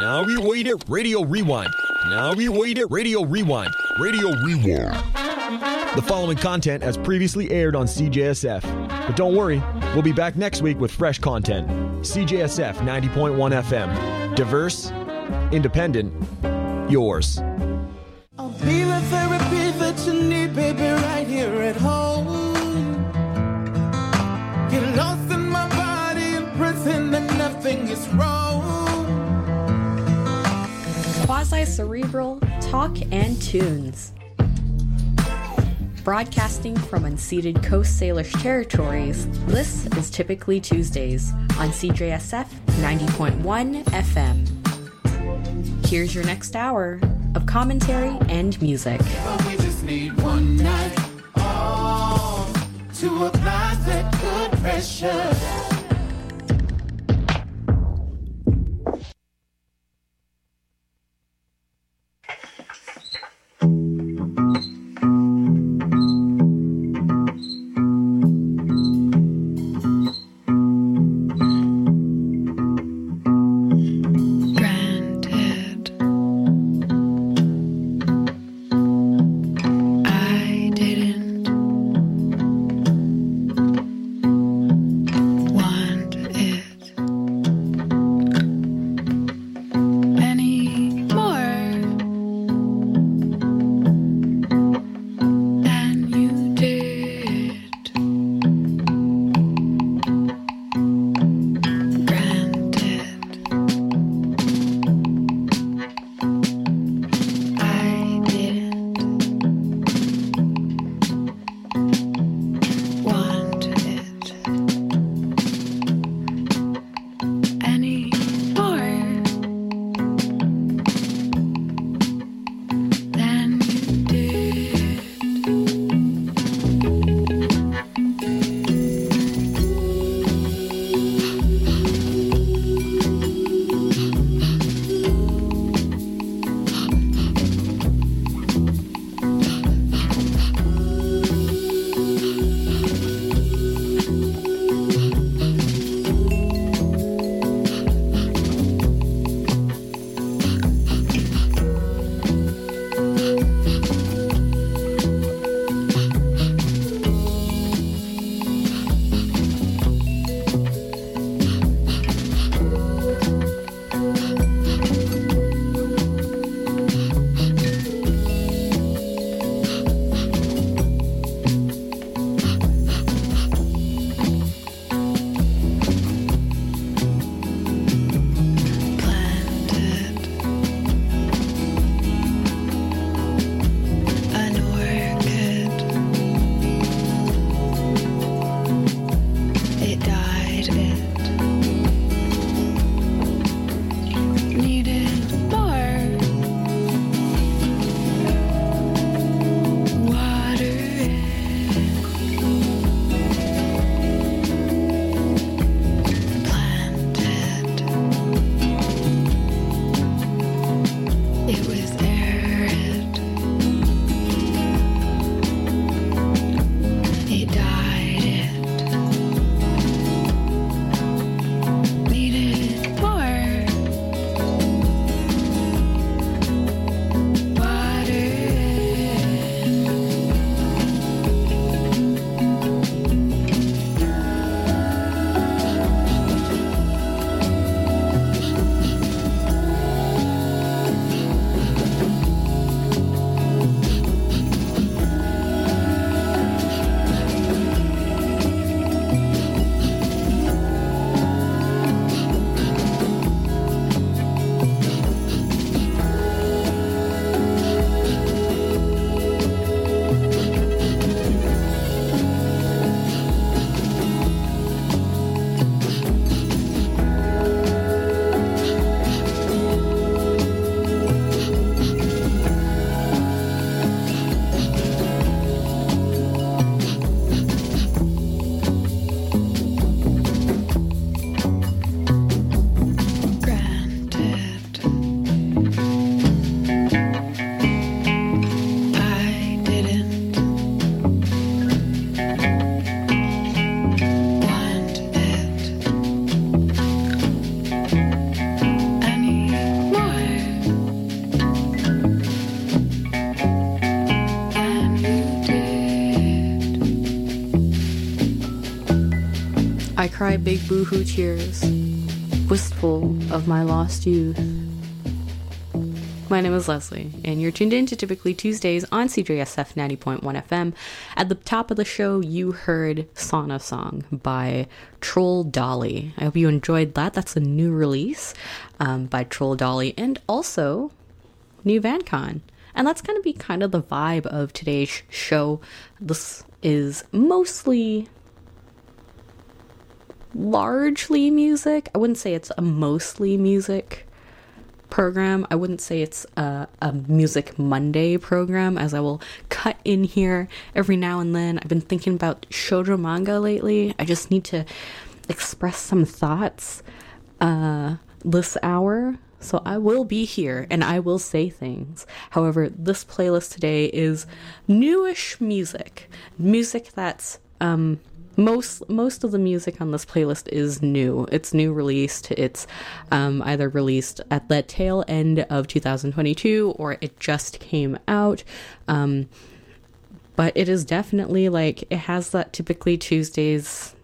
Now we wait it, Radio Rewind. Now we wait it, Radio Rewind. Radio Rewind. The following content has previously aired on CJSF. But don't worry, we'll be back next week with fresh content. CJSF 90.1 FM. Diverse, independent, yours. I'll be the therapy that you need, baby, right here at home. Get lost in my body and pretend that nothing is wrong. Quasi-cerebral talk and tunes. Broadcasting from unceded Coast Salish territories, this is typically Tuesdays on CJSF 90.1 FM. Here's your next hour of commentary and music. But we just need one night, oh, to apply that good pressure. One cry big boohoo tears, wistful of my lost youth. My name is Leslie, and you're tuned in to Typically Tuesdays on CJSF 90.1 FM. At the top of the show, you heard Sauna Song by Troll Dolly. I hope you enjoyed that. That's a new release by Troll Dolly, and also new VanCon. And that's going to be kind of the vibe of today's show. This is mostly, largely music. I wouldn't say it's a mostly music program. I wouldn't say it's a Music Monday program, as I will cut in here every now and then. I've been thinking about shoujo manga lately. I just need to express some thoughts this hour. So I will be here and I will say things. However, this playlist today is newish music. Music that's most of the music on this playlist is new. It's new released. It's either released at the tail end of 2022 or it just came out. But it is definitely like, it has that Typically Tuesdays,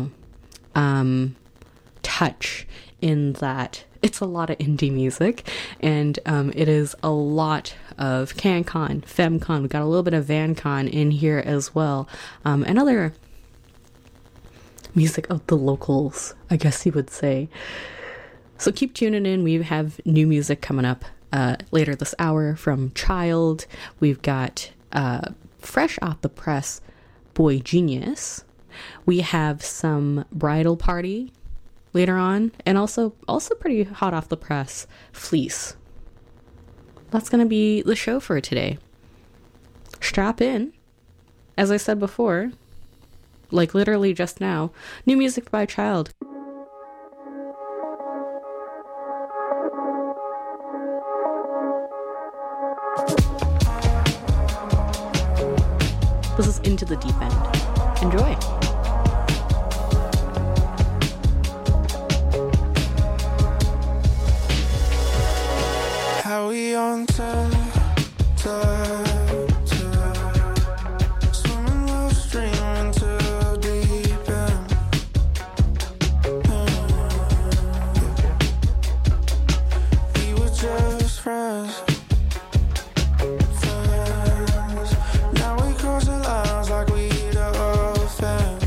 touch in that it's a lot of indie music, and it is a lot of CanCon, FemCon. We got a little bit of VanCon in here as well, and other music of the locals, I guess you would say. So keep tuning in. We have new music coming up later this hour from Child. We've got fresh off the press, Boy Genius. We have some Bridal Party later on, and also pretty hot off the press, Fleece. That's gonna be the show for today. Strap in. As I said before, like literally just now, new music by Child. This is Into the Deep End. Enjoy. How we on time? Swimming upstream into the deep end. We were just friends. Now we cross the lines like we the offense.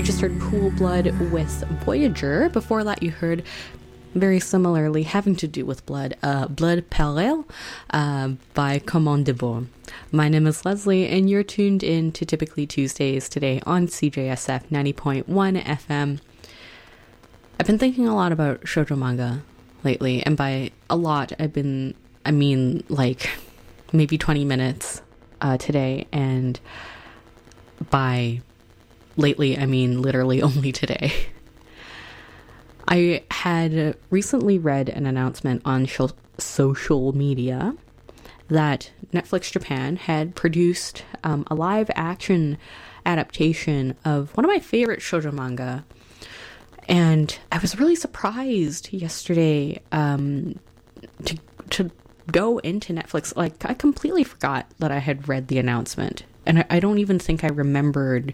You just heard Cool Blood with Voyager. Before that, you heard, very similarly, having to do with blood, Blood Parallel by Commande de Bourne. My name is Leslie, and you're tuned in to Typically Tuesdays today on CJSF 90.1 FM. I've been thinking a lot about shoujo manga lately, and by a lot, I mean like maybe 20 minutes today, and by lately, I mean literally only today. I had recently read an announcement on social media that Netflix Japan had produced a live-action adaptation of one of my favorite shoujo manga. And I was really surprised yesterday to go into Netflix. Like, I completely forgot that I had read the announcement. And I don't even think I remembered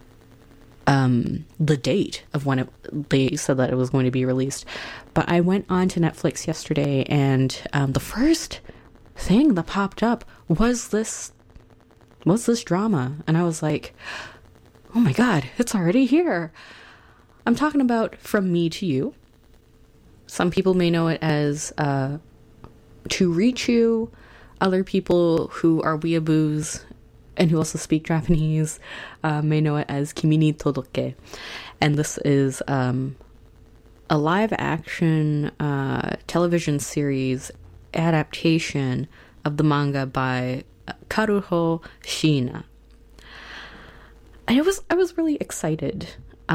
the date of when they said that it was going to be released. But I went on to Netflix yesterday, and the first thing that popped up was this drama. And I was like, oh my god, it's already here. I'm talking about From Me to You. Some people may know it as To Reach You. Other people who are weeaboos and who also speak Japanese may know it as Kimi ni Todoke. And this is a live-action television series adaptation of the manga by Karuho Shiina. And I was really excited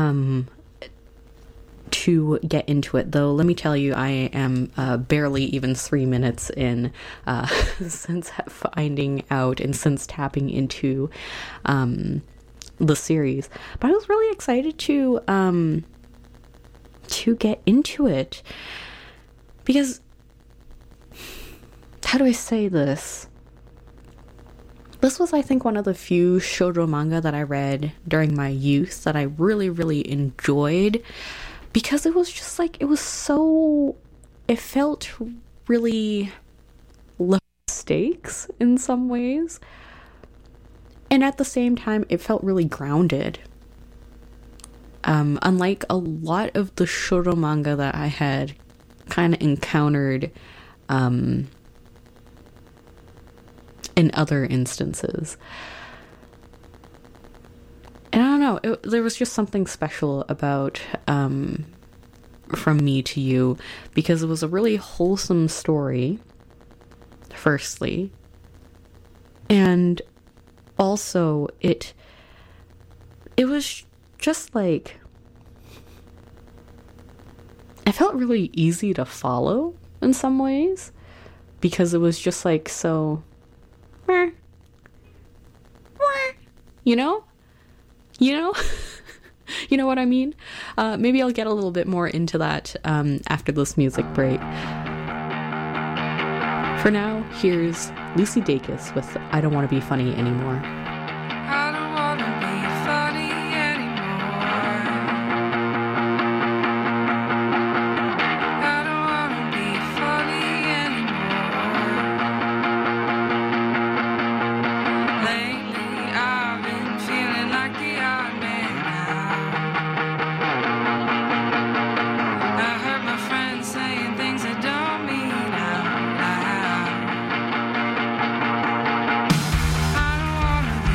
to get into it, though let me tell you, I am barely even 3 minutes in since finding out and since tapping into the series. But I was really excited to get into it because, how do I say this? This was, I think, one of the few shoujo manga that I read during my youth that I really, really enjoyed. Because it was just like, it felt really low stakes in some ways. And at the same time, it felt really grounded. Unlike a lot of the shoujo manga that I had kind of encountered in other instances. And I don't know, there was just something special about From Me to You, because it was a really wholesome story, firstly, and also it was just like, it felt really easy to follow in some ways, because it was just like so, you know? You know what I mean? Maybe I'll get a little bit more into that after this music break. For now, here's Lucy Dacus with I Don't Want to Be Funny Anymore. I don't want to be funny anymore. I don't want to be funny anymore. Lately, I've been feeling like the odd man now. I heard my friends saying things that don't mean out loud. I don't want to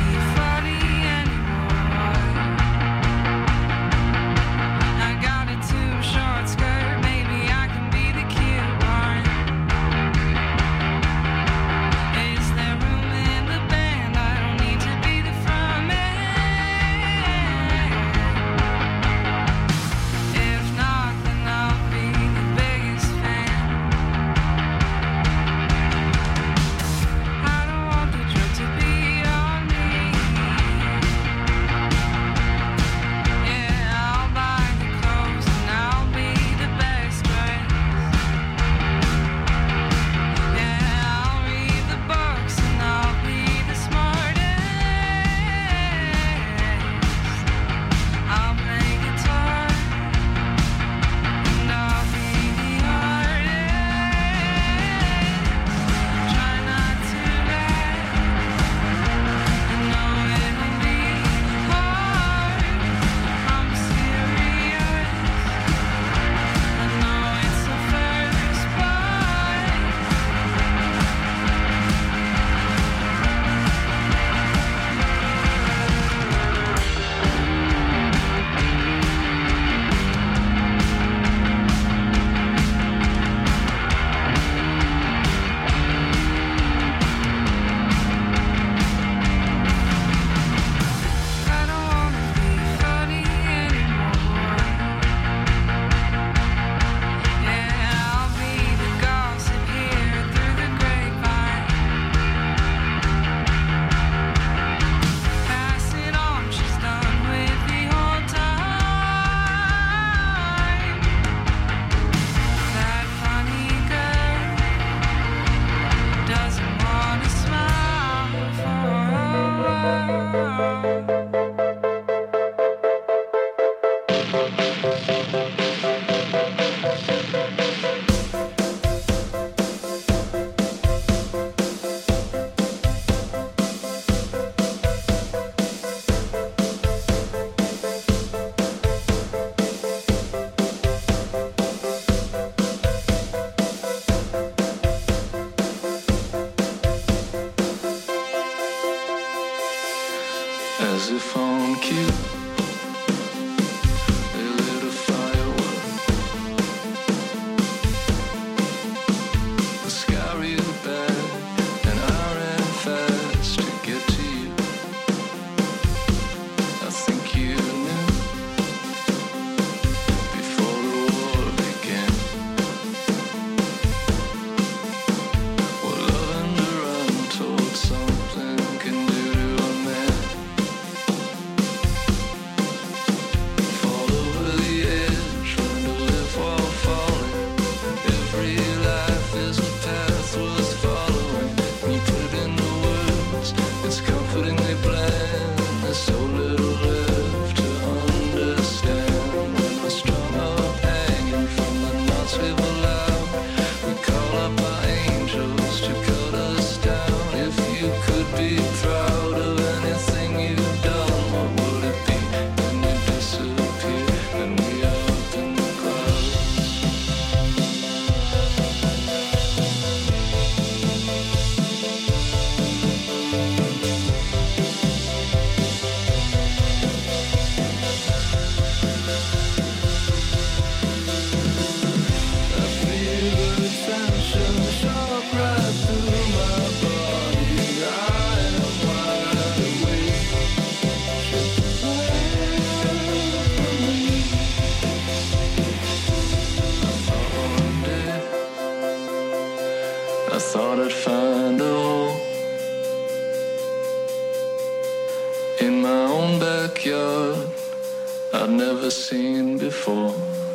never seen before.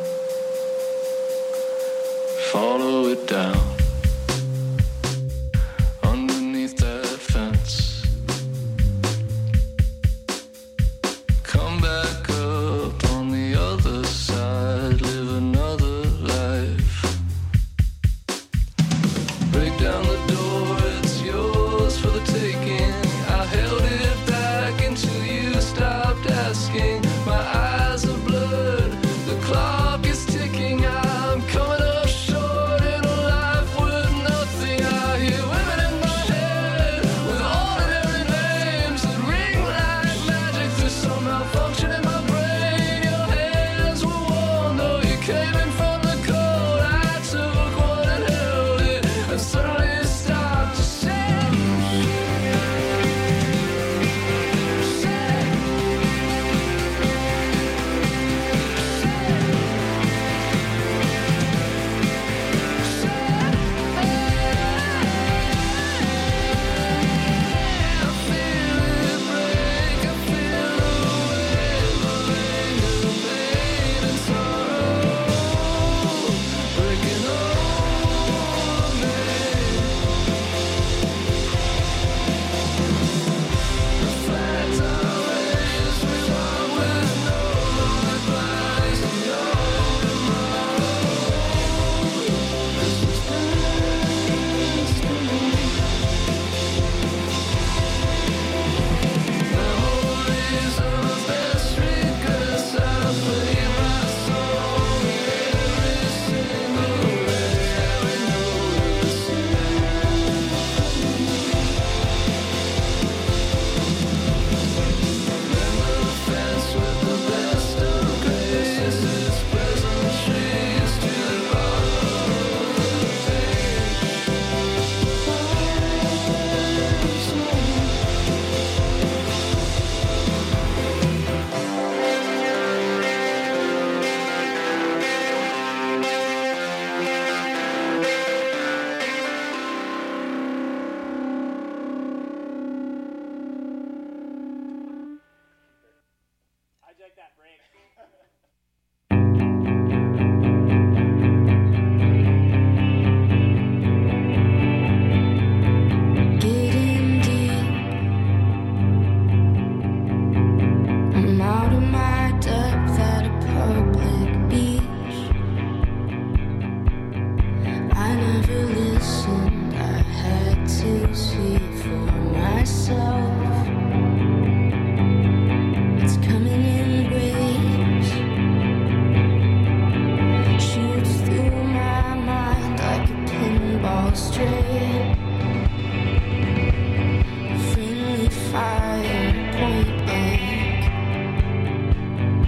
Follow it down underneath that fence. Come back up on the other side, live another life. Break down the door, it's yours for the taking. I held it back until you stopped asking. My eyes are blurred, the clock is ticking. I'm coming up short in a life worth nothing. I hear women in my head with ordinary names that ring like magic. There's some malfunction in my brain. Your hands were warm though you came in from the cold. I took one and held it and suddenly it stopped to say. Hijack that break.